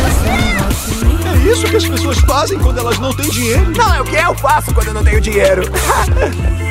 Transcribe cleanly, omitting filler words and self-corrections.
É isso que as pessoas fazem quando elas não têm dinheiro? Não é o que eu faço quando eu não tenho dinheiro.